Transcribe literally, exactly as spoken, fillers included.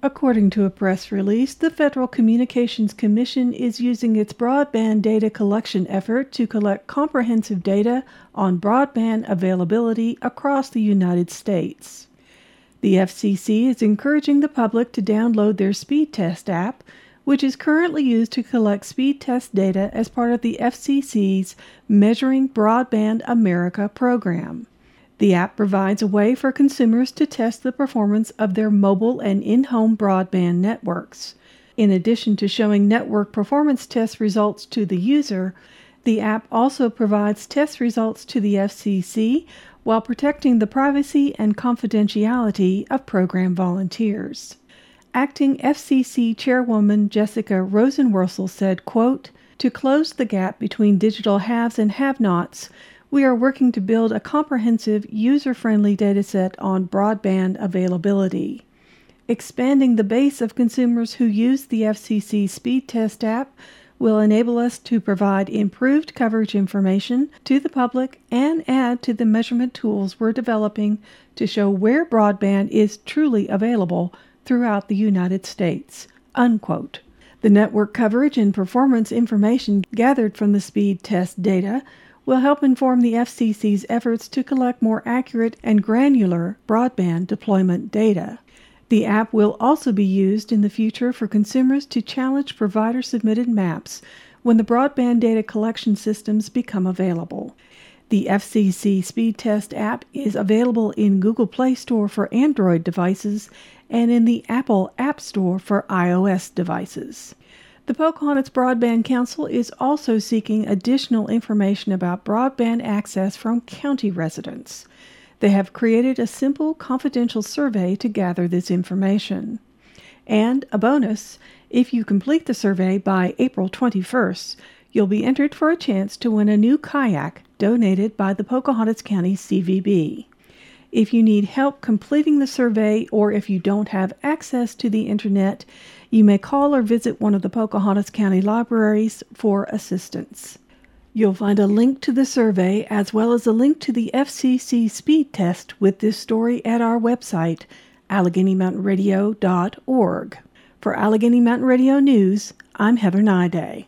According to a press release, the Federal Communications Commission is using its broadband data collection effort to collect comprehensive data on broadband availability across the United States. The F C C is encouraging the public to download their Speed Test app, which is currently used to collect speed test data as part of the F C C's Measuring Broadband America program. The app provides a way for consumers to test the performance of their mobile and in-home broadband networks. In addition to showing network performance test results to the user, the app also provides test results to the F C C while protecting the privacy and confidentiality of program volunteers. Acting F C C Chairwoman Jessica Rosenworcel said, quote, "To close the gap between digital haves and have-nots, we are working to build a comprehensive, user-friendly dataset on broadband availability. Expanding the base of consumers who use the F C C Speed Test app will enable us to provide improved coverage information to the public and add to the measurement tools we're developing to show where broadband is truly available throughout the United States." Unquote. The network coverage and performance information gathered from the speed test data will help inform the F C C's efforts to collect more accurate and granular broadband deployment data. The app will also be used in the future for consumers to challenge provider-submitted maps when the broadband data collection systems become available. The F C C Speed Test app is available in Google Play Store for Android devices and in the Apple App Store for iOS devices. The Pocahontas Broadband Council is also seeking additional information about broadband access from county residents. They have created a simple, confidential survey to gather this information. And a bonus, if you complete the survey by April twenty-first, you'll be entered for a chance to win a new kayak donated by the Pocahontas County C V B. If you need help completing the survey or if you don't have access to the internet, you may call or visit one of the Pocahontas County libraries for assistance. You'll find a link to the survey as well as a link to the F C C speed test with this story at our website, Allegheny Mountain Radio dot org. For Allegheny Mountain Radio News, I'm Heather Nyday.